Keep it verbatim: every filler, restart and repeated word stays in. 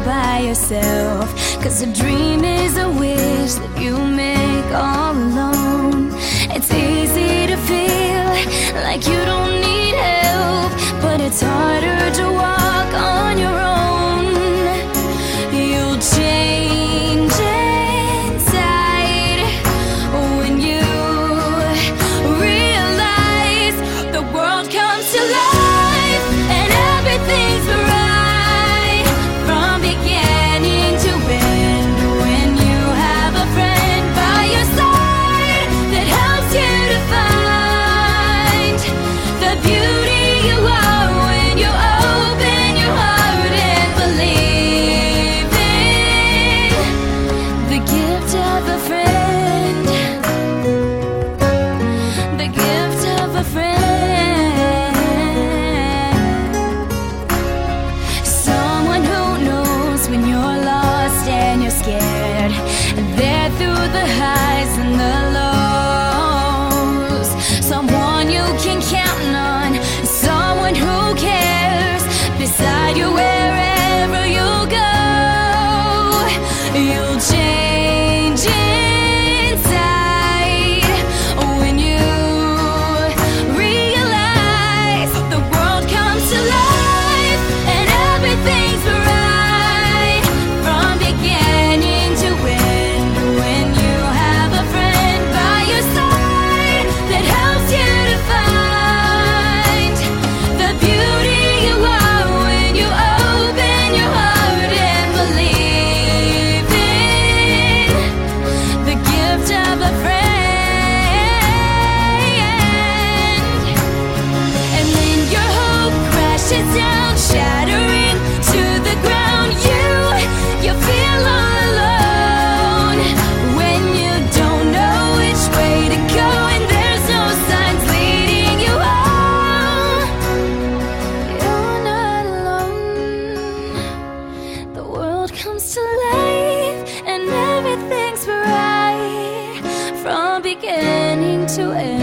by yourself. 'Cause a dream is a wish that you make all alone. It's easy to feel like you don't need help, but it's harder to walk on your own. You'll change inside when you realize the world comes to life and everything's right from beginning to end. When you have a friend by your side that helps you to find the beauty you are when you open your heart and believe in the gift of a friend. The gift of a friend. Someone who knows when you're lost and you're scared. There through the highs and the lows. Someone you can count on. Someone who cares beside you wherever you go. You'll change inside when you realize the world comes to life and everything's right from beginning to end. When you have a friend by your side that helps you to find the beauty you are when you open your heart and believe in the gift of a friend. And then your hope crashes down, shattering to the ground. You, you feel all alone when you don't know which way to go and there's no signs leading you home. You're not alone. The world comes to life and everything's right from beginning to end.